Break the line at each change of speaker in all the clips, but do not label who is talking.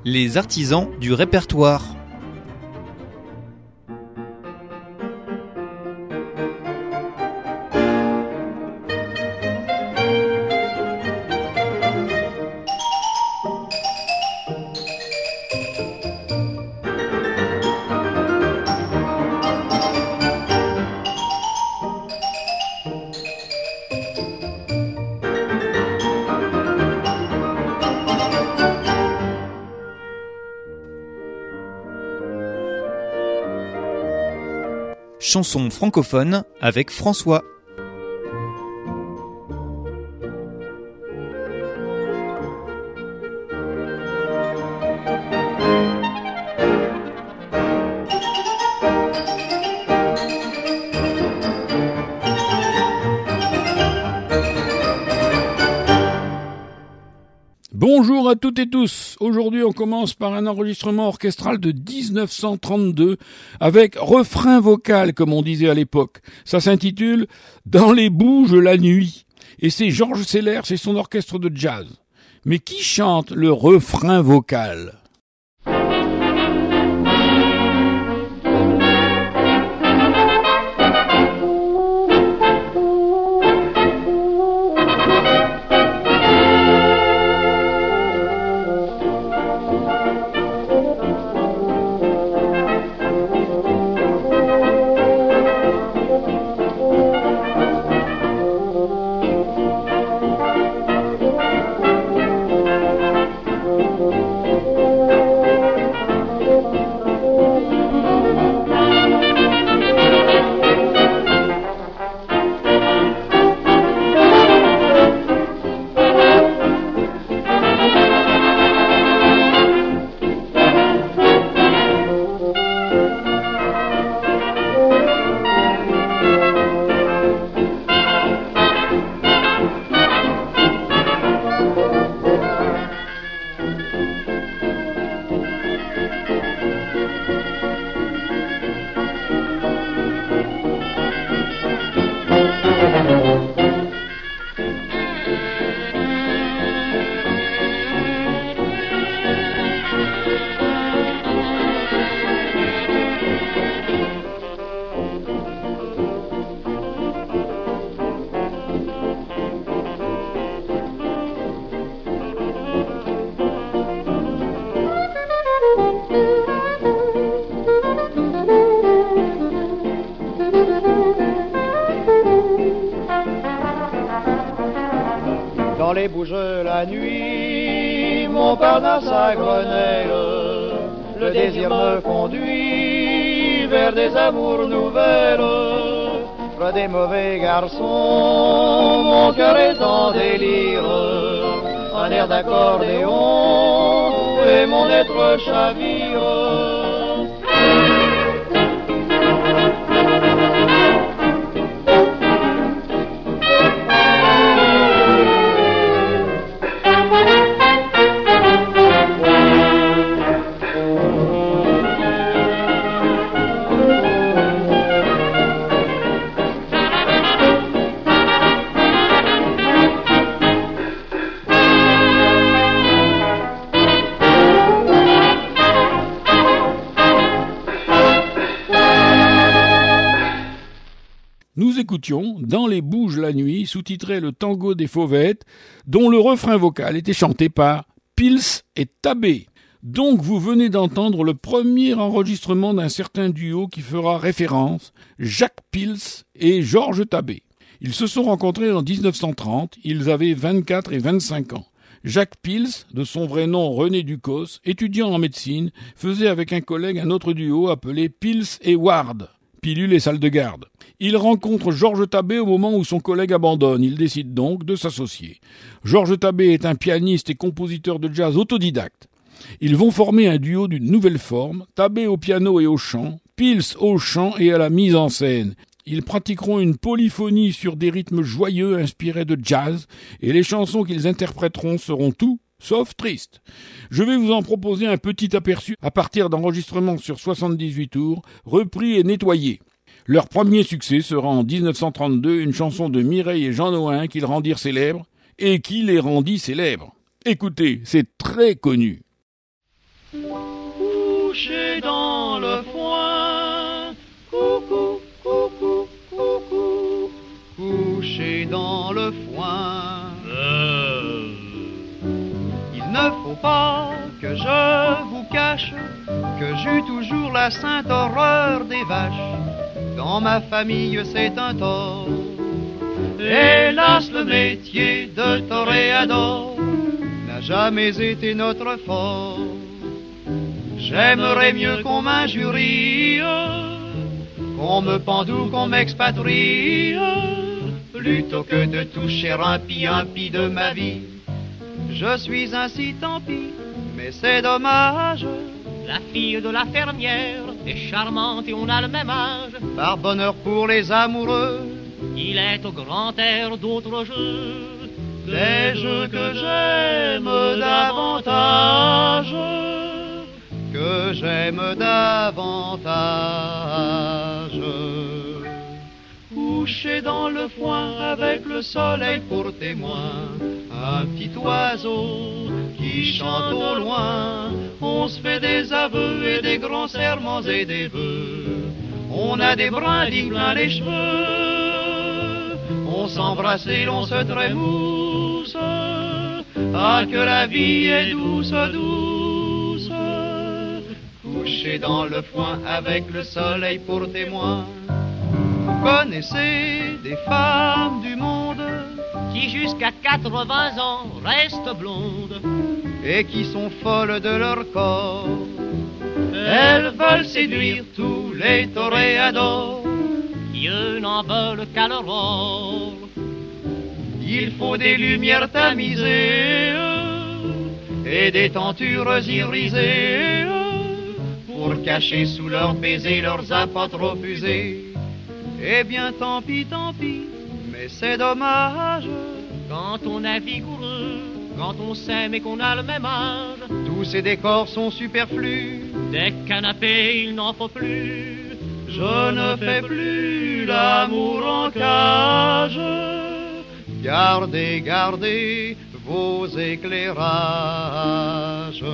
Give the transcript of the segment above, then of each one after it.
Les artisans du répertoire. Chanson francophone avec François.
Bonjour à toutes et tous. Aujourd'hui, on commence par un enregistrement orchestral de 1932 avec refrain vocal, comme on disait à l'époque. Ça s'intitule « Dans les bouges la nuit » et c'est Georges Sellers et son orchestre de jazz. Mais qui chante le refrain vocal ?
Dans les bouges la nuit, Montparnasse à Grenelle, le désir me conduit vers des amours nouvelles. Près des mauvais garçons, mon cœur est en délire, un air d'accordéon et mon être chavire.
Nous écoutions « Dans les bouges la nuit » sous-titré le tango des Fauvettes, dont le refrain vocal était chanté par Pils et Tabé. Donc vous venez d'entendre le premier enregistrement d'un certain duo qui fera référence, Jacques Pils et Georges Tabé. Ils se sont rencontrés en 1930, ils avaient 24 et 25 ans. Jacques Pils, de son vrai nom René Ducos, étudiant en médecine, faisait avec un collègue un autre duo appelé Pils et Ward, pilule et salle de garde. Il rencontre Georges Tabé au moment où son collègue abandonne. Il décide donc de s'associer. Georges Tabé est un pianiste et compositeur de jazz autodidacte. Ils vont former un duo d'une nouvelle forme, Tabé au piano et au chant, Pils au chant et à la mise en scène. Ils pratiqueront une polyphonie sur des rythmes joyeux inspirés de jazz et les chansons qu'ils interpréteront seront tout sauf tristes. Je vais vous en proposer un petit aperçu à partir d'enregistrements sur 78 tours, repris et nettoyés. Leur premier succès sera en 1932 une chanson de Mireille et Jean Nohain qu'ils rendirent célèbres et qui les rendit célèbres. Écoutez, c'est très connu.
dans le foin. Coucou, coucou, coucou, couché dans le foin. Il ne faut pas que je vous cache que j'eus toujours la sainte horreur des vaches. Dans ma famille c'est un tort. Hélas, le métier de toréador n'a jamais été notre fort. J'aimerais mieux qu'on m'injurie, qu'on me pendoue, qu'on m'expatrie, plutôt que de toucher un pis de ma vie. Je suis ainsi, tant pis, mais c'est dommage.
La fille de la fermière est charmante et on a le même âge.
Par bonheur pour les amoureux,
il est au grand air d'autres jeux,
des jeux que j'aime davantage, que j'aime davantage. Couché dans le foin avec le soleil pour témoin, un petit oiseau qui chante au loin. On se fait des aveux et des grands serments et des vœux. On a des brindilles plein les cheveux. On s'embrasse et l'on se trémousse. Ah, que la vie est douce, douce. Couché dans le foin avec le soleil pour témoin. Vous connaissez des femmes du monde
qui jusqu'à 80 ans restent blondes
et qui sont folles de leur corps. Elles veulent séduire tous les toréadors
qui eux n'en veulent qu'à leur or.
Il faut des lumières tamisées et des tentures irisées pour cacher sous leurs baisers leurs appas trop usés. Eh bien tant pis, mais c'est dommage.
Quand on est vigoureux, quand on s'aime et qu'on a le même âge,
tous ces décors sont superflus.
Des canapés, il n'en faut plus.
Je ne fais plus l'amour en cage. Gardez, gardez vos éclairages.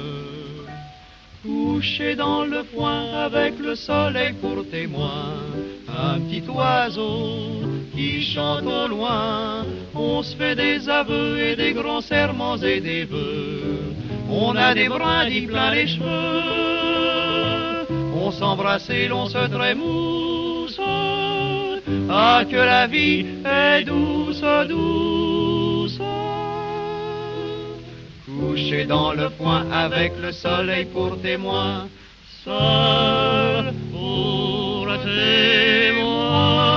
Couché dans le foin avec le soleil pour témoin, un petit oiseau qui chante au loin. On se fait des aveux et des grands serments et des vœux. On a des brindilles plein les cheveux. On s'embrasse et l'on se trémousse. Ah, que la vie est douce, douce. Couché dans le foin avec le soleil pour témoin, seul pour témoin.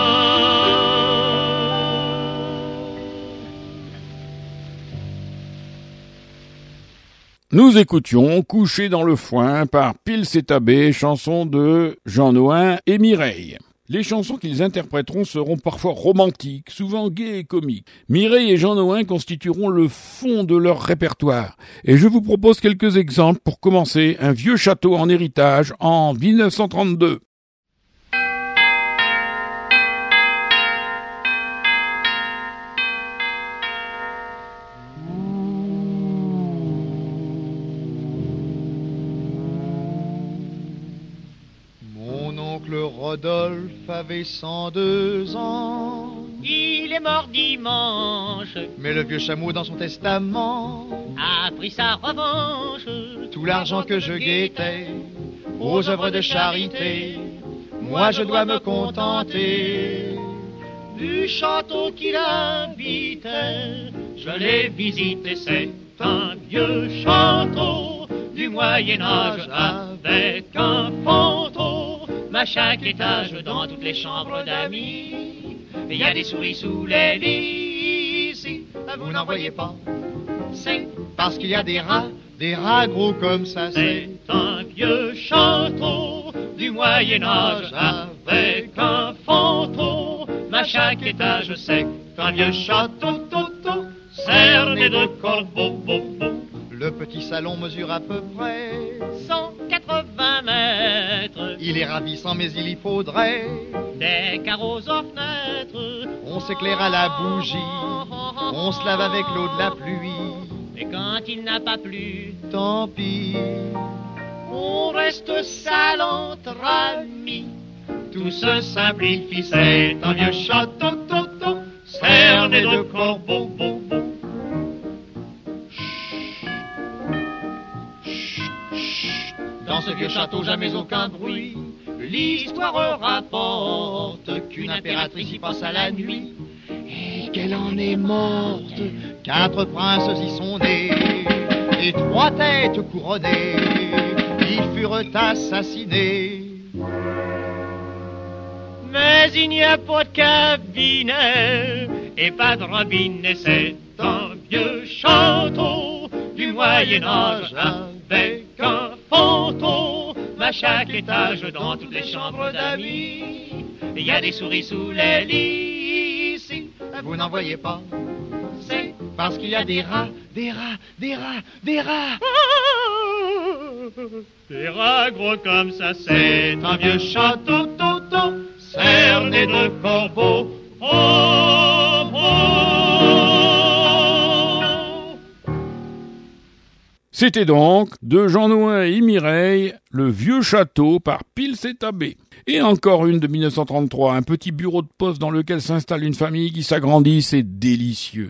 Nous écoutions Couché dans le foin par Pils et Tabé, chanson de Jean Nohain et Mireille. Les chansons qu'ils interpréteront seront parfois romantiques, souvent gaies et comiques. Mireille et Jean Nohain constitueront le fond de leur répertoire. Et je vous propose quelques exemples pour commencer. Un vieux château en héritage en 1932.
Rodolphe avait 102 ans.
Il est mort dimanche,
mais le vieux chameau dans son testament
a pris sa revanche.
Tout l'argent que je guettais aux œuvres de charité, moi je dois me contenter du château qu'il habitait. Je l'ai visité, c'est un vieux château du Moyen-Âge avec un fantôme. À chaque étage, dans toutes les chambres d'amis, il y a des souris sous les lits. Ici, vous n'en voyez pas, c'est parce qu'il y a des rats gros comme ça. C'est un vieux château du Moyen-Âge avec un fantôme. À chaque étage, c'est un vieux château, cerné de corbeaux. Le petit salon mesure à peu près
180 mètres.
Il est ravissant, mais il y faudrait
des carreaux aux fenêtres.
On s'éclaire à la bougie, on se lave avec l'eau de la pluie.
Et quand il n'a pas plu,
tant pis,
on reste sale entre amis. Tout se simplifie, c'est un vieux château, cerné de corbeaux. Dans ce vieux château, jamais aucun bruit. L'histoire rapporte qu'une impératrice y passe à la nuit et qu'elle en est morte. 4 princes y sont nés et 3 têtes couronnées. Ils furent assassinés. Mais il n'y a pas de cabinet et pas de robinet. C'est un vieux château du Moyen-Âge avec un fantôme à chaque étage dans toutes les chambres d'amis. Il y a des souris sous les lits ici, vous n'en voyez pas. C'est parce qu'il y a des rats. Des rats gros comme ça, c'est un vieux château, cerné de corbeaux.
C'était donc, de Jean Nouin et Mireille, Le Vieux Château par Pils et Tabé. Et encore une de 1933, un petit bureau de poste dans lequel s'installe une famille qui s'agrandit, c'est délicieux.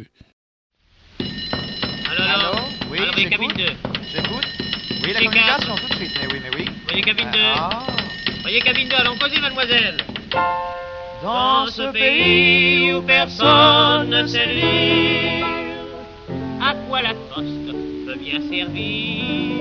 Allô
Oui,
voyez cabine 2.
J'écoute. Oui, la
C'est
communication tout de suite, mais oui.
Voyez cabine 2.
Ah.
Voyez cabine 2, allons causer, mademoiselle. Dans ce pays où personne ne sait lire, à quoi la poste peut bien servir?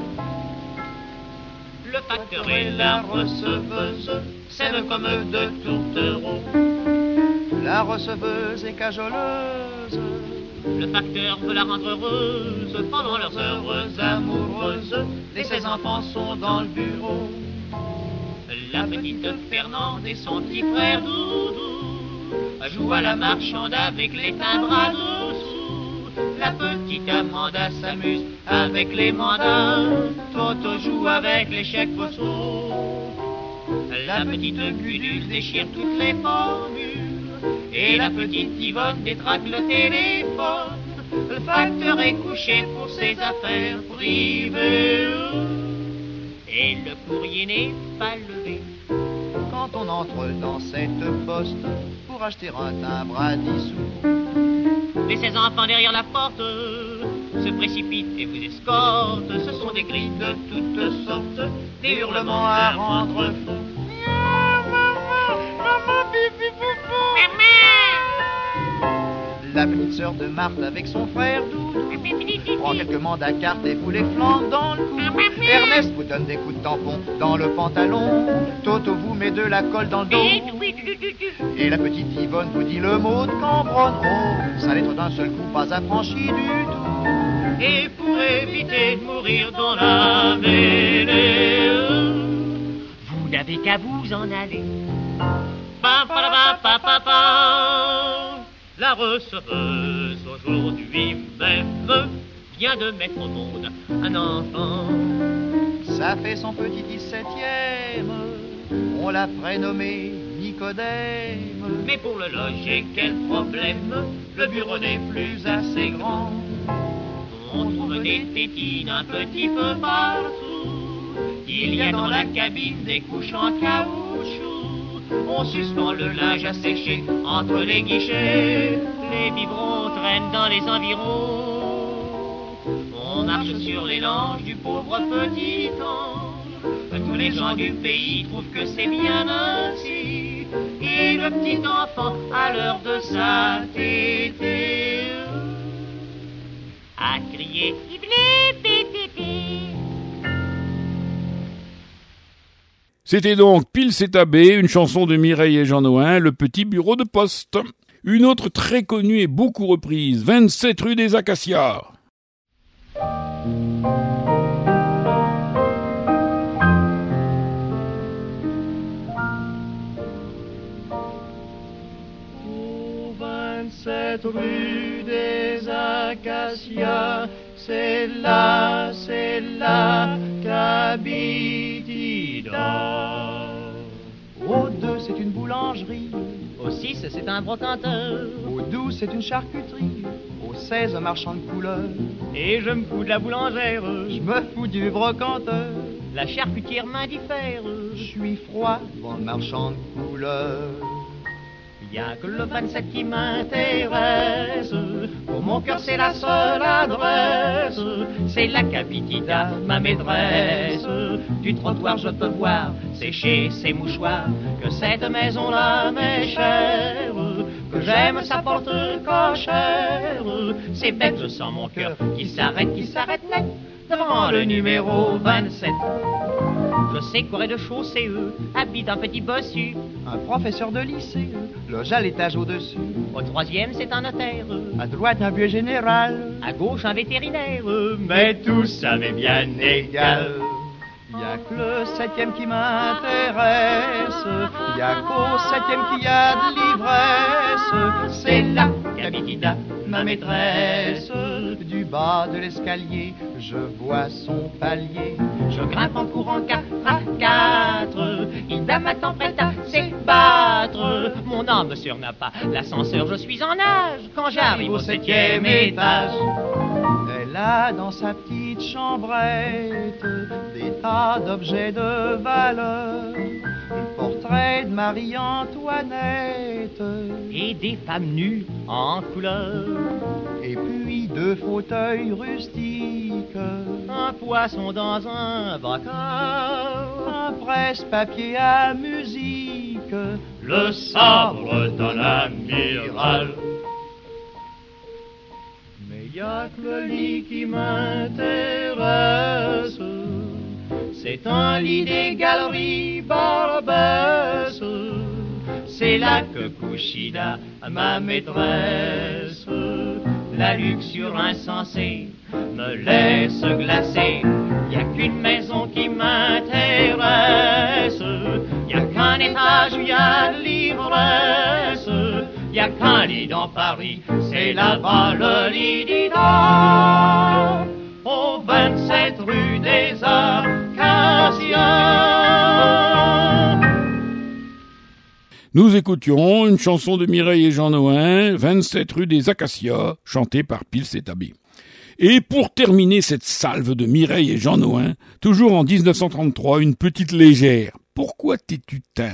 Le facteur et la receveuse s'aiment comme deux tourtereaux.
La receveuse est cajoleuse.
Le facteur veut la rendre heureuse pendant leurs heures amoureuses. Et ses enfants sont dans le bureau. La petite Fernande et son petit frère Doudou jouent à la marchande avec les timbres à dessous. La petite Amanda s'amuse avec les mandats. Toto joue avec les chèques postaux. La petite Gudule déchire toutes les formules. Et la petite Yvonne détraque le téléphone. Le facteur est couché pour ses affaires privées. Et le courrier n'est pas levé.
Quand on entre dans cette poste pour acheter un timbre à 10 sous,
Et ses enfants derrière la porte se précipitent et vous escortent. Ce sont des cris de toutes sortes, des hurlements à rendre fou.
la petite sœur de Marthe avec son frère Doudou prend quelques mandats cartes et vous les flanque dans le cou. Ernest vous donne des coups de tampon dans le pantalon. Toto vous met de la colle dans le dos. Et la petite Yvonne vous dit le mot de Cambronne. Oh, sa lettre d'un seul coup pas affranchie du tout.
Et pour éviter de mourir dans la mêlée, vous n'avez qu'à vous en aller. Pa, pa, pa, pa, pa, pa. La receveuse aujourd'hui même vient de mettre au monde un enfant.
Ça fait son petit 17e, on l'a prénommé Nicodème.
Mais pour le loger, quel problème, le bureau n'est plus assez grand. On trouve des tétines un petit peu partout. Il y a dans la cabine des couches en caoutchouc. On suspend le linge à sécher entre les guichets. Les biberons traînent dans les environs. On marche sur les langes du pauvre petit ange. Tous les gens du pays trouvent que c'est bien ainsi. Et le petit enfant, à l'heure de sa tétée, a crié
C'était donc Pils et Tabé, une chanson de Mireille et Jean Nouin, Le Petit Bureau de Poste. Une autre très connue et beaucoup reprise, 27 rue des Acacias.
Au 27 rue des Acacias, c'est là qu'habite Ida. Au 2, c'est une boulangerie.
Au 6, c'est un brocanteur.
Au 12, c'est une charcuterie. Au 16, un marchand de couleurs.
Et je me fous de la boulangère.
Je me fous du brocanteur.
la charcutière m'indiffère.
Je suis froid, bon marchand de couleurs.
Il y a que le 27 qui m'intéresse. Pour mon cœur c'est la seule adresse. C'est la Capitida, ma maîtresse. Du trottoir je peux voir sécher ses mouchoirs. Que cette maison-là m'est chère. Que j'aime sa porte cochère. C'est bête, je sens mon cœur qui s'arrête net devant le numéro 27. Je sais qu'au rez-de-chaussée, habite un petit bossu.
Un professeur de lycée, loge à l'étage au-dessus.
Au troisième, c'est un notaire.
À droite, un vieux général.
À gauche, un vétérinaire. Mais tout ça m'est bien égal.
Y a que le 7e qui m'intéresse. Y a qu'au 7e qu'il y a de l'ivresse.
C'est la Capitida, ma maîtresse.
Du bas de l'escalier, je vois son palier.
Je grimpe en courant 4 à 4. Ida m'attend prête à s'ébattre. Mon âme sœur n'a pas l'ascenseur, je suis en âge. Quand j'arrive au 7e étage,
elle a dans sa petite chambrette des tas d'objets de valeur. Le portrait de Marie-Antoinette
et des femmes nues en couleur.
Et puis 2 fauteuils rustiques,
un poisson dans un bocal,
un presse-papier à musique,
le sabre d'un amiral. Mais y a que le lit qui m'intéresse. C'est un lit des galeries Barbès. C'est là que couche Ida, ma maîtresse. La luxure insensée me laisse glacé. Y a qu'une maison qui m'intéresse. Y a qu'un étage où y a l'ivresse. Y a qu'un lit dans Paris, c'est là-bas le lit d'Ida. Au 27 rue des Acacias.
Nous écoutions une chanson de Mireille et Jean Nohain, 27 rue des Acacias, chantée par Pils et Tabé. Et pour terminer cette salve de Mireille et Jean Nohain, toujours en 1933, une petite légère. Pourquoi t'es-tu teinte ?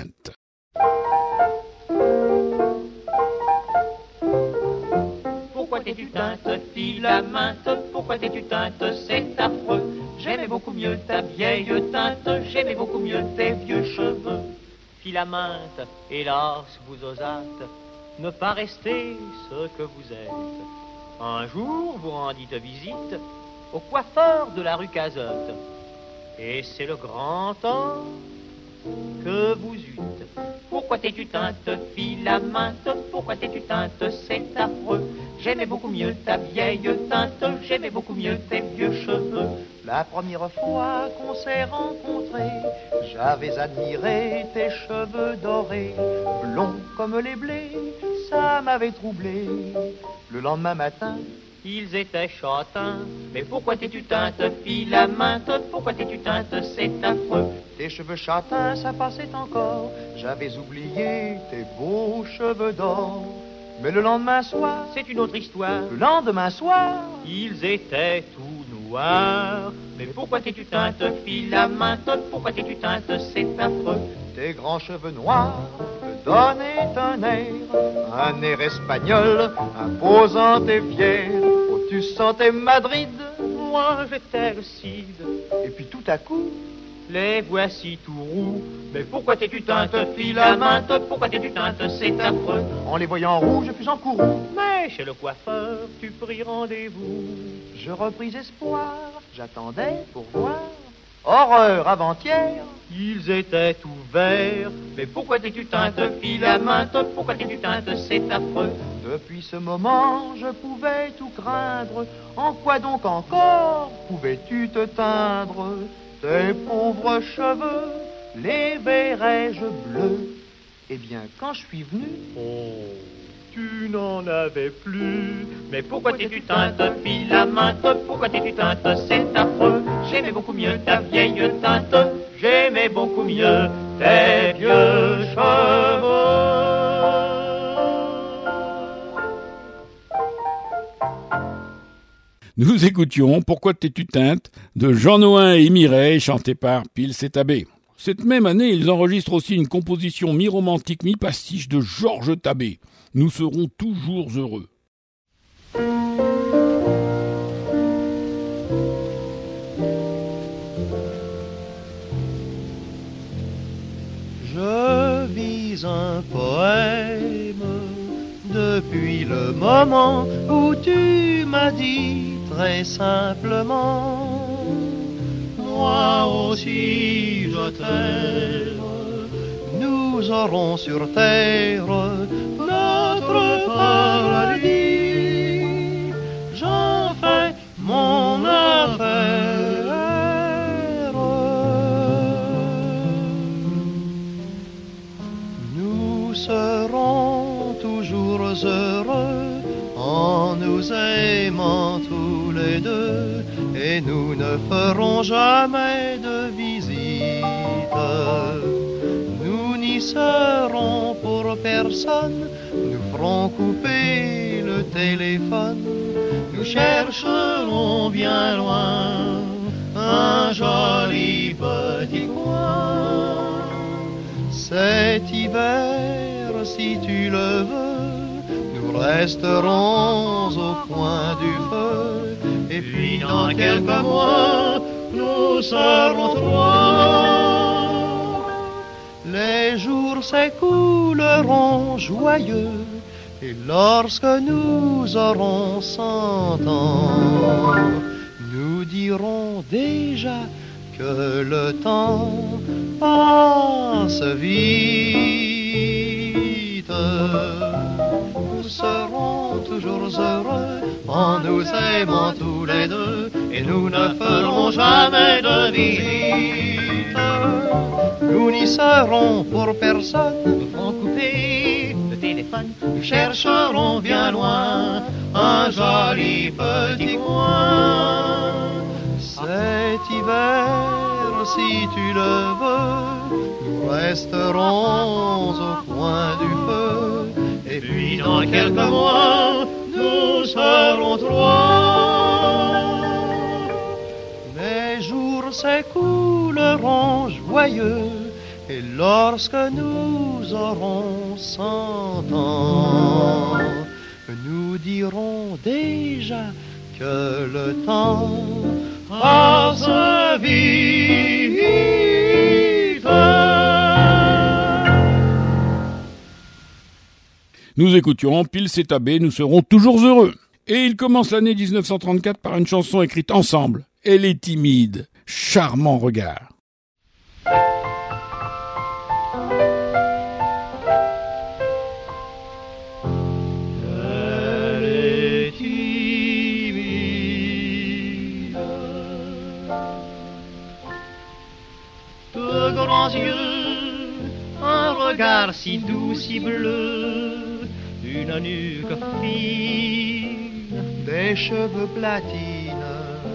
Pourquoi t'es-tu teinte, filaminte? Pourquoi t'es-tu teinte, c'est affreux. J'aimais beaucoup mieux ta vieille teinte, j'aimais beaucoup mieux tes vieux cheveux. Filaminte, hélas, vous osâtes ne pas rester ce que vous êtes. Un jour, vous rendîtes visite au coiffeur de la rue Cazotte. Et c'est le grand temps que vous eûtes. Pourquoi t'es-tu teinte, filaminte? Pourquoi t'es-tu teinte, c'est affreux. J'aimais beaucoup mieux ta vieille teinte, j'aimais beaucoup mieux tes vieux cheveux.
La première fois qu'on s'est rencontrés, j'avais admiré tes cheveux dorés, blonds comme les blés, ça m'avait troublé. Le lendemain matin,
ils étaient châtains. Mais pourquoi t'es-tu teinte, filaminte? Pourquoi t'es-tu teinte, c'est affreux.
Tes cheveux châtains, ça passait encore, j'avais oublié tes beaux cheveux d'or. Mais le lendemain soir,
c'est une autre histoire.
Le lendemain soir,
ils étaient tout noirs. Mais pourquoi t'es-tu teinte, filaminte? Pourquoi t'es-tu teinte, c'est affreux.
Tes grands cheveux noirs me donnaient un air espagnol, imposant et fier. Oh, tu sentais Madrid,
moi j'étais le Cid.
Et puis tout à coup,
les voici tout roux. Mais pourquoi t'es-tu teinte, filaminte? Pourquoi t'es-tu teinte, c'est affreux.
En les voyant rouges, je fus en courroux.
Mais chez le coiffeur, tu pris rendez-vous.
Je repris espoir, j'attendais pour voir. Horreur avant-hier,
ils étaient ouverts. Mais pourquoi t'es-tu teinte, filaminte? Pourquoi t'es-tu teinte, c'est affreux.
Depuis ce moment, je pouvais tout craindre. En quoi donc encore pouvais-tu te teindre? Tes pauvres cheveux, les verrais-je bleus? Eh bien, quand je suis venu...
Oh, tu n'en avais plus. Mais pourquoi t'es-tu teinte, filaminte? Pourquoi t'es-tu teinte, c'est affreux. J'aimais beaucoup mieux ta vieille teinte, j'aimais beaucoup mieux tes vieux cheveux.
Nous écoutions Pourquoi t'es-tu teinte de Jean Nohain et Mireille, chanté par Pils et Tabé. Cette même année, ils enregistrent aussi une composition mi-romantique, mi-pastiche de Georges Tabé. Nous serons toujours heureux.
Je vis un poème depuis le moment où tu m'as dit très simplement: moi aussi je t'aime, nous aurons sur terre notre paradis. J'en fais mon affaire. Nous serons toujours heureux en nous aimant tous les deux, et nous ne ferons jamais de visite. Nous n'y serons pour personne, nous ferons couper le téléphone. Nous chercherons bien loin un joli petit coin. Cet hiver, si tu le veux, nous resterons au coin du feu. Et puis dans quelques mois, nous serons trois. Les jours s'écouleront joyeux, et lorsque nous aurons 100 ans, nous dirons déjà que le temps passe vite. Nous serons toujours heureux en nous aimant tous les deux, et nous ne ferons jamais de visite. Nous n'y serons pour personne, nous ferons couper le téléphone. Nous chercherons bien loin un joli petit coin. Cet hiver, si tu le veux, nous resterons au coin du feu. Et puis dans quelques mois, nous serons trois. Les jours s'écouleront joyeux, et lorsque nous aurons 100 ans, nous dirons déjà que le temps passe vite.
Nous écoutions Pils et Tabé, nous serons toujours heureux. Et il commence l'année 1934 par une chanson écrite ensemble. Elle est timide, charmant regard.
Elle est timide, de grands yeux, un regard si doux, si bleu, une nuque fine, des cheveux platines.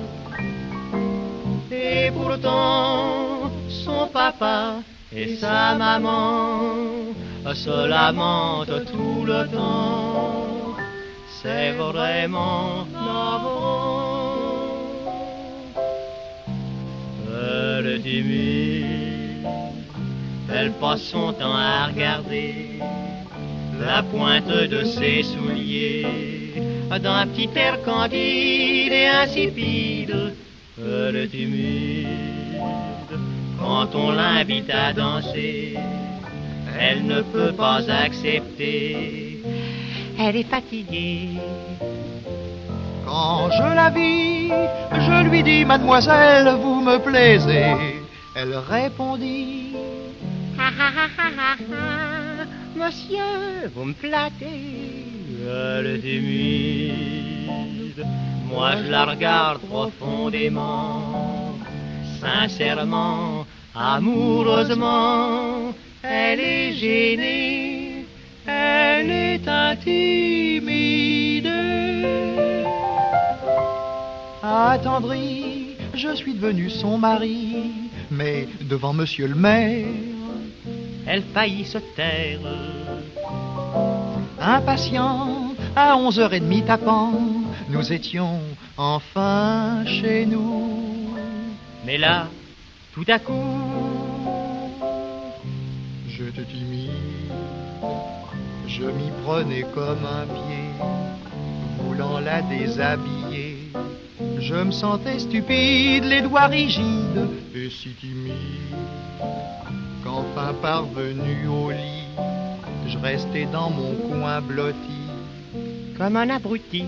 Et pourtant, son papa et sa maman se lamentent tout le temps. C'est vraiment navrant. Elle est timide, elle passe son temps à regarder la pointe de ses souliers d'un petit air candide et insipide. Elle est timide quand on l'invite à danser, elle ne peut pas accepter. Elle est fatiguée. Quand je la vis, je lui dis: mademoiselle, vous me plaisez. Elle répondit: ha ha ha ha ha ha, monsieur, vous me flattez. Elle est timide, moi je la regarde profondément, sincèrement, amoureusement. Elle est gênée, elle est intimidée. Attendrie, je suis devenu son mari, mais devant monsieur le maire, elle faillit se taire. Impatient, à 11h30 tapant, nous étions enfin chez nous.
Mais là, tout à coup,
j'étais timide, je m'y prenais comme un pied, voulant la déshabiller. Je me sentais stupide, les doigts rigides et si timide, qu'enfin parvenu au lit, je restais dans mon coin blotti,
comme un abruti.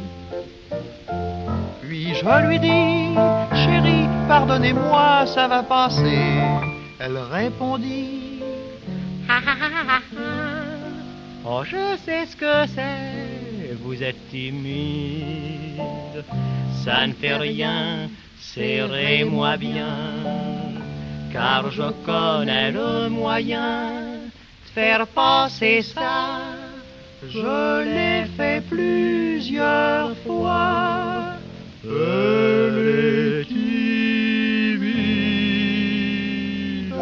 Puis je lui dis, chérie, pardonnez-moi, ça va passer. Elle répondit,
oh, je sais ce que c'est, vous êtes timide. Ça ne fait rien, serrez-moi bien, car je connais le moyen de faire passer ça.
Je l'ai fait plusieurs fois. Elle est timide.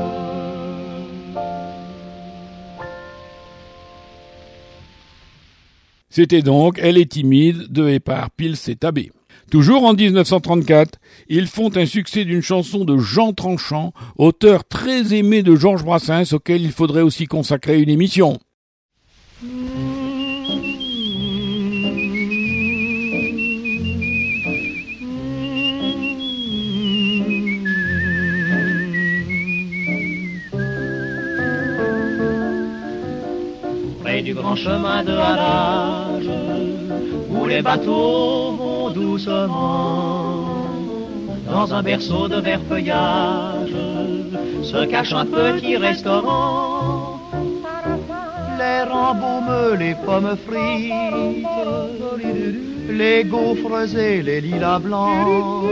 C'était donc Elle est timide de et par Pils et Tabé. Toujours en 1934, ils font un succès d'une chanson de Jean Tranchant, auteur très aimé de Georges Brassens, auquel il faudrait aussi consacrer une émission.
Près du grand chemin de halage, où les bateaux vont doucement, dans un berceau de vert feuillage, se cache un petit restaurant.
L'air embaume, les pommes frites, les gaufres et les lilas blancs,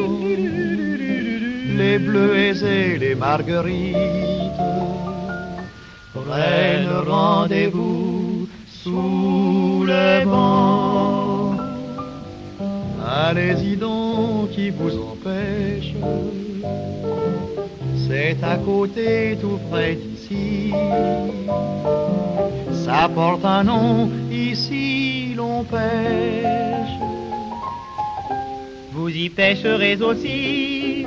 les bleuets et les marguerites prennent rendez-vous sous les bancs. Allez-y donc, qui vous empêche, c'est à côté tout près d'ici. Ça porte un nom, ici l'on pêche.
Vous y pêcherez aussi.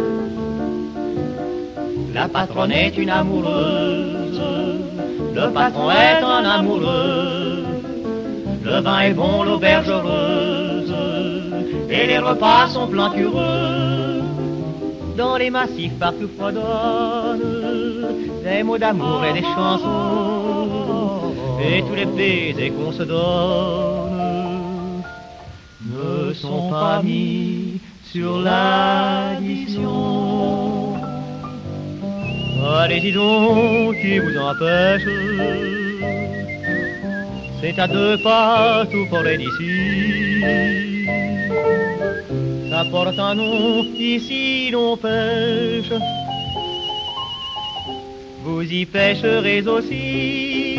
La patronne est une amoureuse, le patron est un amoureux. Le vin est bon, l'auberge heureuse, et les repas sont plantureux. Dans les massifs partout fredonnent des mots d'amour et des chansons, et tous les baisers qu'on se donne ne sont pas mis sur l'addition. Allez-y donc, qui vous empêche, c'est à 2 pas tout près d'ici. Ça porte un nom, ici l'on pêche. Vous y pêcherez aussi.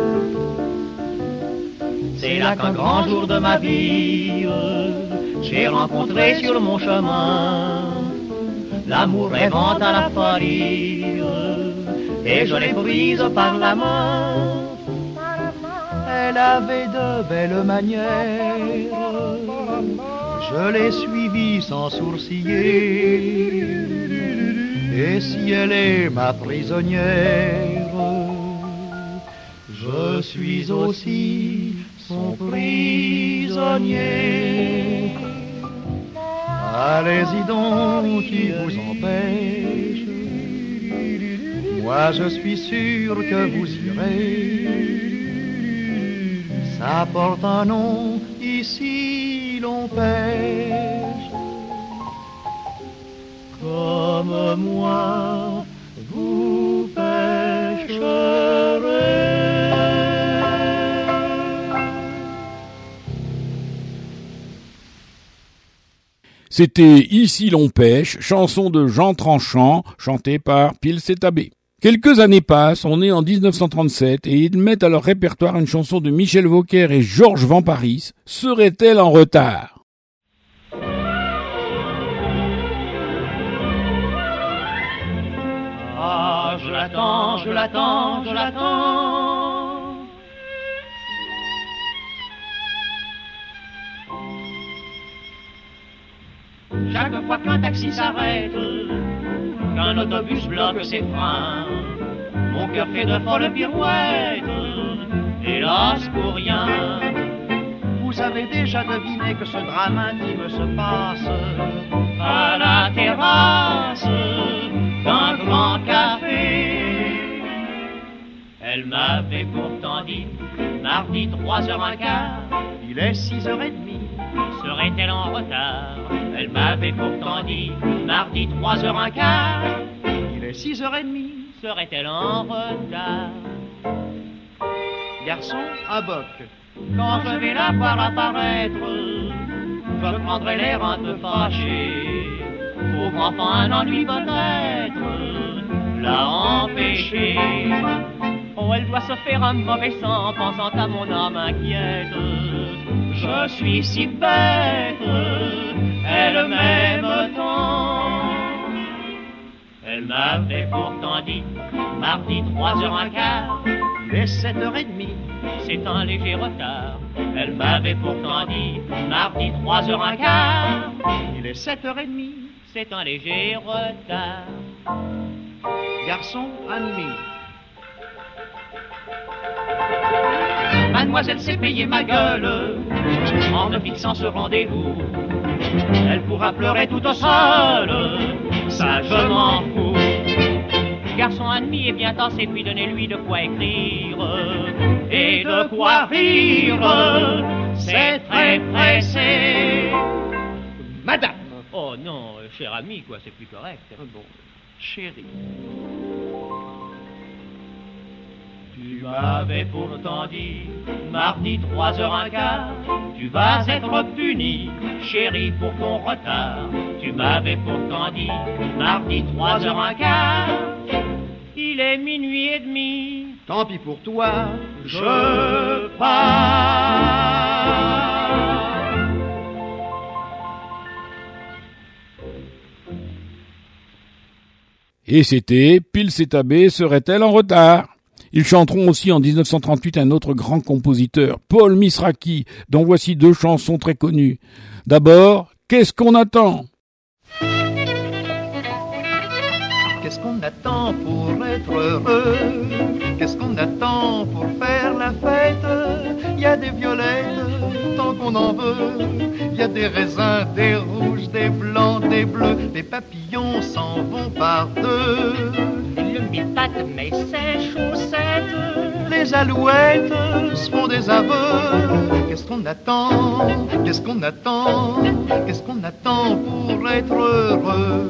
C'est là qu'un grand jour de ma vie, j'ai rencontré sur mon chemin l'amour rêvant à la folie, et je l'ai prise par la main.
Elle avait de belles manières, je l'ai suivie sans sourciller. Et si elle est ma prisonnière, je suis aussi son prisonnier. Allez-y donc, qui vous empêche, moi je suis sûr que vous irez. Ça porte un nom, ici l'on pêche. Comme moi, vous pêcherez.
C'était Ici l'on pêche, chanson de Jean Tranchant, chantée par Pils et Tabé. Quelques années passent, on est en 1937 et ils mettent à leur répertoire une chanson de Michel Vauquer et Georges Vamparis. Serait-elle en retard?
Ah, je l'attends, je l'attends, je l'attends. Chaque fois qu'un taxi s'arrête, qu'un autobus bloque ses freins, mon cœur fait de folles pirouettes, hélas pour rien.
Vous avez déjà deviné que ce drame intime se passe
à la terrasse d'un grand café. Elle m'avait pourtant dit, mardi 3h15,
il est 6h30.
Serait-elle en retard? Elle m'avait pourtant dit, mardi 3h15,
il est 6h30.
Serait-elle en retard?
Garçon à boc.
Quand je vais la voir apparaître, je prendrai l'air un peu fâché. Pauvre enfant, un ennui peut-être l'a empêché. Oh, elle doit se faire un mauvais sang, pensant à mon âme inquiète. Je suis si bête, elle m'aime tant. Elle m'avait pourtant dit, mardi 3h15,
il est 7h30.
C'est un léger retard. Elle m'avait pourtant dit, mardi 3h15,
il est 7h30.
C'est un léger retard.
Garçon à minuit.
Mademoiselle s'est payée ma gueule en me fixant ce rendez-vous. Elle pourra pleurer toute seule, ça je m'en fous. Garçon admis et bien tassé, puis donnez-lui de quoi écrire et de quoi rire. C'est très pressé.
Madame.
Oh non, cher ami, quoi, c'est plus correct.
Bon, chérie.
Tu m'avais pourtant dit, mardi 3h15, tu vas être puni, chérie, pour ton retard. Tu m'avais pourtant dit, mardi 3h15, il est minuit et demi.
Tant pis pour toi,
je pars.
Et c'était Pils et Tabé serait-elle en retard? Ils chanteront aussi en 1938 un autre grand compositeur, Paul Misraki, dont voici deux chansons très connues. D'abord, Qu'est-ce qu'on attend?
Qu'est-ce qu'on attend pour être heureux? Qu'est-ce qu'on attend pour faire la fête? Il y a des violettes tant qu'on en veut. Il y a des raisins, des rouges, des blancs, des bleus. Les papillons s'en vont par deux.
Le mille-pattes met ses chaussettes.
Les alouettes se font des aveux. Qu'est-ce qu'on attend? Qu'est-ce qu'on attend? Qu'est-ce qu'on attend pour être heureux?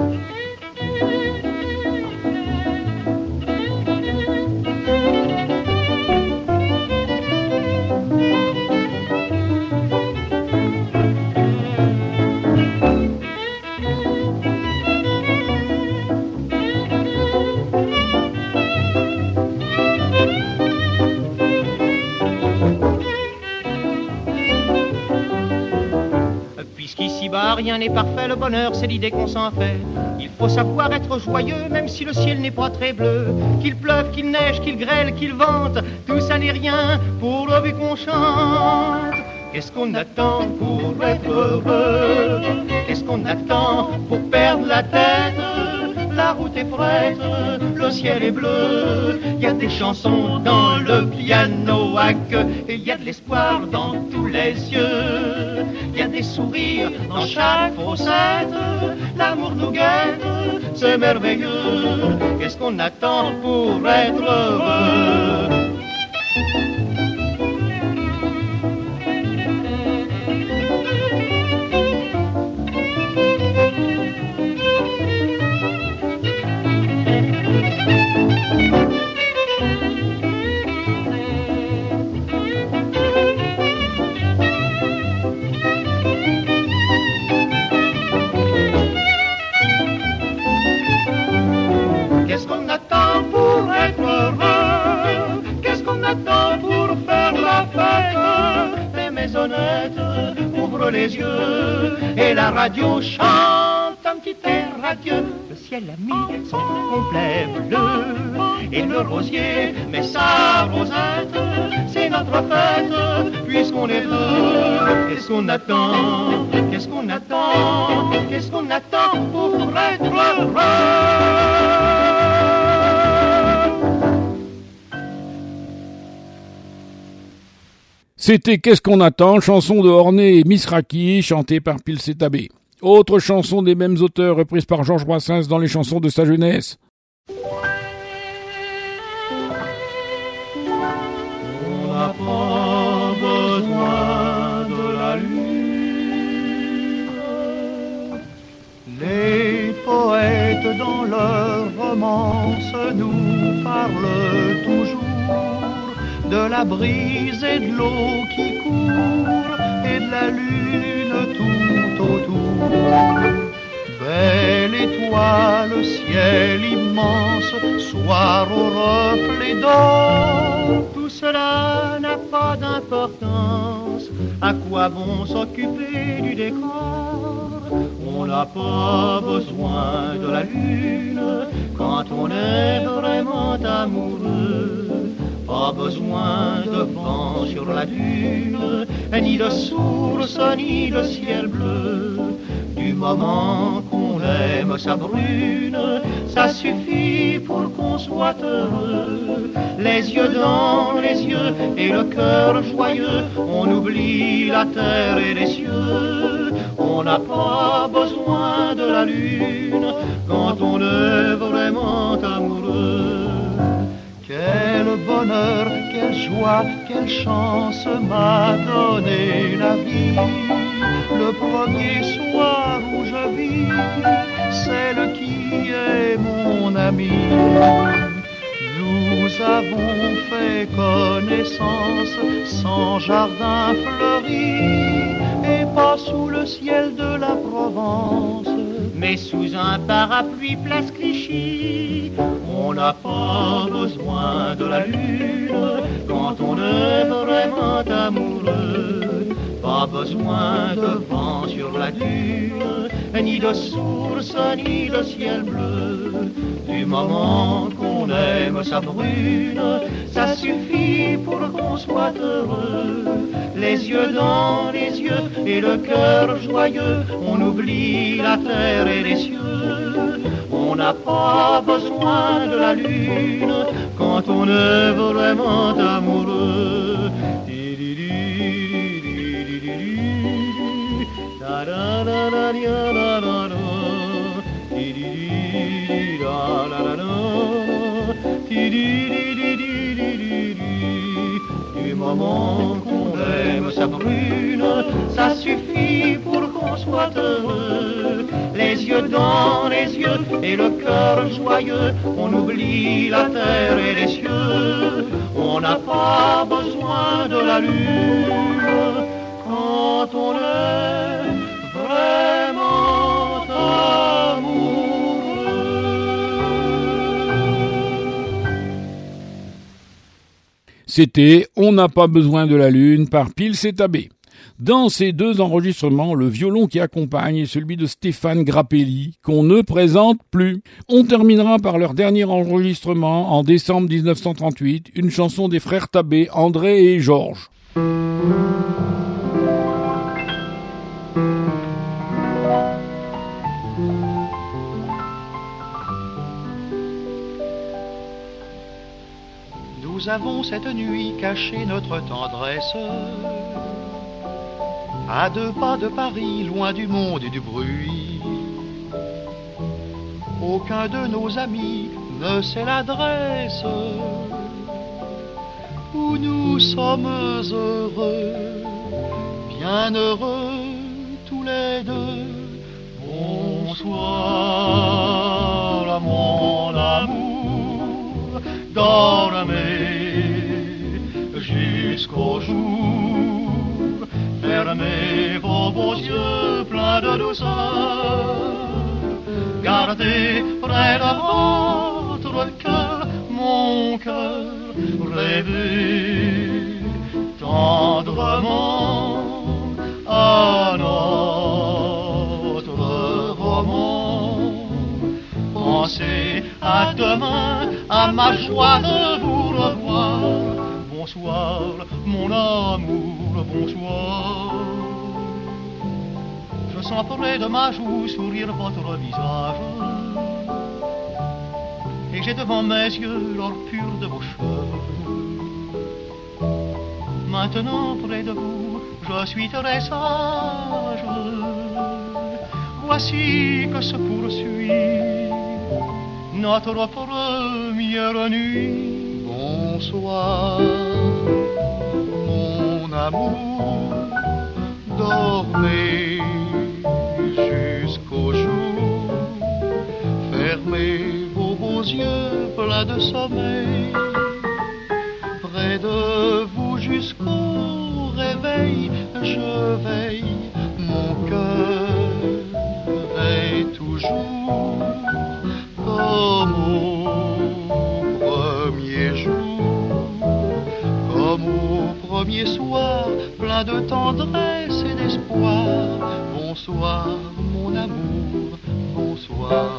Puisqu'ici-bas rien n'est parfait, le bonheur c'est l'idée qu'on s'en fait. Il faut savoir être joyeux même si le ciel n'est pas très bleu. Qu'il pleuve, qu'il neige, qu'il grêle, qu'il vente, tout ça n'est rien pour le but qu'on chante. Qu'est-ce qu'on attend pour être heureux? Qu'est-ce qu'on attend pour perdre la tête? La route est prête, le ciel est bleu. Il y a des chansons dans le piano à queue, et il y a de l'espoir dans tous les yeux. Il y a des sourires dans chaque fossette. L'amour nous guette, c'est merveilleux. Qu'est-ce qu'on attend pour être heureux? Qu'est-ce qu'on attend pour être heureux? Qu'est-ce qu'on attend pour faire la fête? Les maisonnettes ouvrent les yeux et la radio chante un petit air radieux. Le ciel a mis son complet bleu et le rosier met sa rosette. C'est notre fête puisqu'on est deux. Qu'est-ce qu'on attend?
qu'est-ce qu'on attend pour être heureux?
C'était Qu'est-ce qu'on attend, chanson de Orné et Misraki, chantée par Pils et Tabé. Autre chanson des mêmes auteurs, reprise par Georges Brassens dans les chansons de sa jeunesse.
On n'a pas besoin de la lune. Les poètes dans leurs romances nous parlent toujours de la brise et de l'eau qui court et de la lune tout autour. Belle étoile, ciel immense, soir au reflet d'or. Tout cela n'a pas d'importance. À quoi bon s'occuper du décor? On n'a pas besoin de la lune quand on est vraiment amoureux. Pas besoin de vent sur la dune, ni de source, ni de ciel bleu. Du moment qu'on aime sa brune, ça suffit pour qu'on soit heureux. Les yeux dans les yeux et le cœur joyeux, on oublie la terre et les cieux. On n'a pas besoin de la lune quand on est vraiment amoureux. Quel bonheur, quelle joie, quelle chance m'a donné la vie. Le premier soir où je vis celle qui est mon amie. Nous avons fait connaissance sans jardin fleuri et pas sous le ciel de la Provence, mais sous un parapluie place Clichy. On n'a pas besoin de la lune quand on est vraiment amoureux. Pas besoin de vent sur la dune, ni de source, ni de ciel bleu. Du moment qu'on aime sa brune, ça suffit pour qu'on soit heureux. Les yeux dans les yeux et le cœur joyeux, on oublie la terre et les cieux. On n'a pas besoin de la lune quand on est vraiment amoureux. Du moment qu'on aime sa brune, ça suffit pour qu'on soit heureux. Les yeux dans les yeux et le cœur joyeux, on oublie la terre et les cieux. On n'a pas besoin de la lune quand on est vraiment amoureux.
C'était On n'a pas besoin de la lune par Pils et Tabé. Dans ces deux enregistrements, le violon qui accompagne est celui de Stéphane Grappelli, qu'on ne présente plus. On terminera par leur dernier enregistrement en décembre 1938, une chanson des frères Tabé, André et Georges.
Nous avons cette nuit caché notre tendresse à 2 pas de Paris, loin du monde et du bruit. Aucun de nos amis ne sait l'adresse où nous sommes heureux, bien heureux tous les deux. Bonsoir, mon amour, dormez jusqu'au jour. Fermez vos beaux yeux pleins de douceur. Gardez près de votre cœur mon cœur. Rêvez tendrement à notre roman. Pensez à demain, à ma joie de vous revoir. Bonsoir, mon amour, bonsoir. sens près de ma joue sourire votre visage. Et j'ai devant mes yeux l'or pur de vos cheveux. Maintenant près de vous, je suis très sage. Voici que se poursuit notre première nuit. Bonsoir, mon amour, dormez jusqu'au jour. Fermez vos beaux yeux pleins de sommeil. Près de vous jusqu'au réveil, je veille, mon cœur est toujours comme au premier jour, comme au premier soir, plein de tendresse et d'espoir. Bonsoir, mon amour, bonsoir.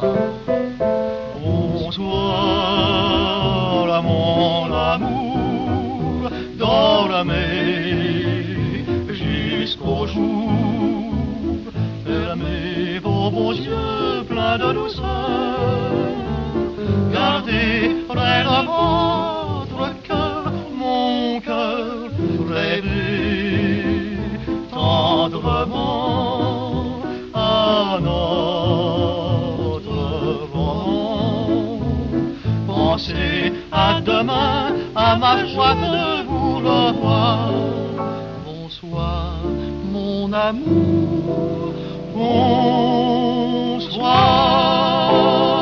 Bonsoir, mon amour, dormez jusqu'au jour. Fermez vos beaux yeux pleins de douceur. Gardez près de votre cœur mon cœur. Rêvez tendrement à notre roman. Pensez à demain, à ma joie de vous revoir. Bonsoir, mon amour, bonsoir.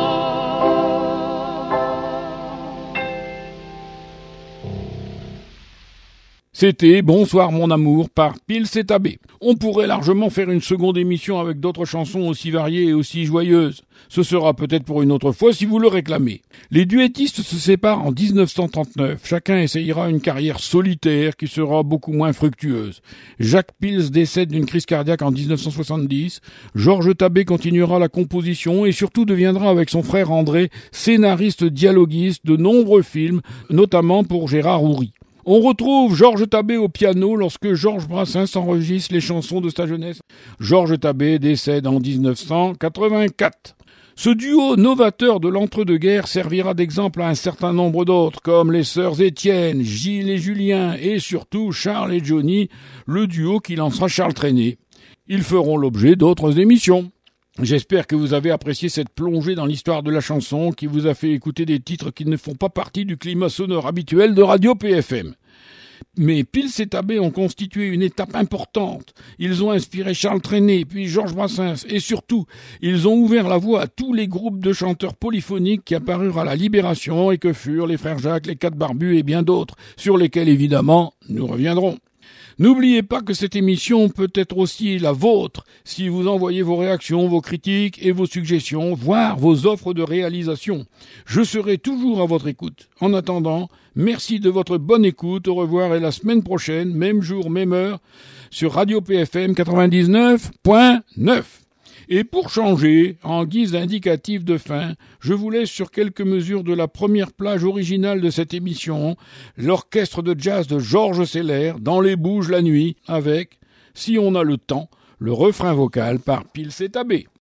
C'était Bonsoir mon amour par Pils et Tabé. On pourrait largement faire une seconde émission avec d'autres chansons aussi variées et aussi joyeuses. Ce sera peut-être pour une autre fois si vous le réclamez. Les duettistes se séparent en 1939. Chacun essayera une carrière solitaire qui sera beaucoup moins fructueuse. Jacques Pils décède d'une crise cardiaque en 1970. Georges Tabé continuera la composition et surtout deviendra avec son frère André scénariste dialoguiste de nombreux films, notamment pour Gérard Houry. On retrouve Georges Tabé au piano lorsque Georges Brassens enregistre les chansons de sa jeunesse. Georges Tabé décède en 1984. Ce duo novateur de l'entre-deux-guerres servira d'exemple à un certain nombre d'autres, comme les sœurs Étienne, Gilles et Julien, et surtout Charles et Johnny, le duo qui lancera Charles Trenet. Ils feront l'objet d'autres émissions. J'espère que vous avez apprécié cette plongée dans l'histoire de la chanson qui vous a fait écouter des titres qui ne font pas partie du climat sonore habituel de Radio PFM. Mais Pils et Tabé ont constitué une étape importante. Ils ont inspiré Charles Trenet, puis Georges Brassens, et surtout, ils ont ouvert la voie à tous les groupes de chanteurs polyphoniques qui apparurent à la Libération et que furent les Frères Jacques, les Quatre Barbus et bien d'autres, sur lesquels évidemment nous reviendrons. N'oubliez pas que cette émission peut être aussi la vôtre si vous envoyez vos réactions, vos critiques et vos suggestions, voire vos offres de réalisation. Je serai toujours à votre écoute. En attendant, merci de votre bonne écoute. Au revoir et la semaine prochaine, même jour, même heure, sur Radio PFM 99.9. Et pour changer, en guise d'indicatif de fin, je vous laisse sur quelques mesures de la première plage originale de cette émission, l'orchestre de jazz de Georges Seller, Dans les Bouges la nuit, avec, si on a le temps, le refrain vocal par Pils et Tabé.